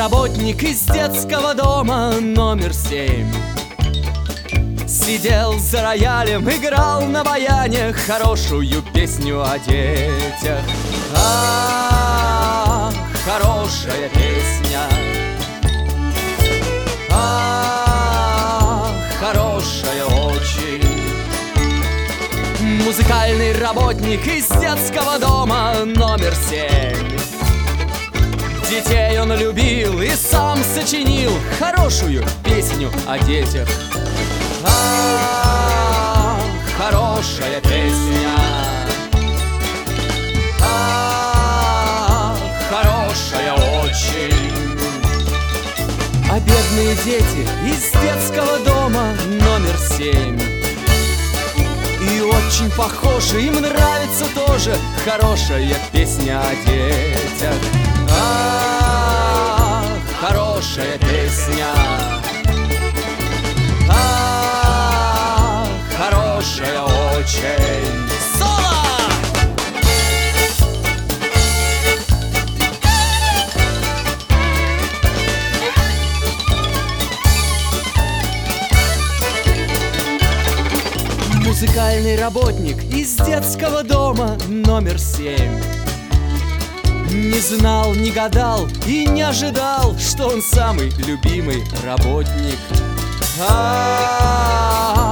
работник из детского дома номер 7 сидел за роялем, играл на баяне хорошую песню о детях. Ах, хорошая песня, ах, хорошая очень. Музыкальный работник из детского дома номер 7. Детей он любил и сам сочинил хорошую песню о детях. Ах, хорошая песня, ах, хорошая очень. А бедные дети из детского дома номер 7 и очень похожи, им нравится тоже хорошая песня о детях. Ах, хорошая песня, ах, хорошая очень. Соло! Музыкальный работник из детского дома номер 7 не знал, не гадал и не ожидал, что он самый любимый работник.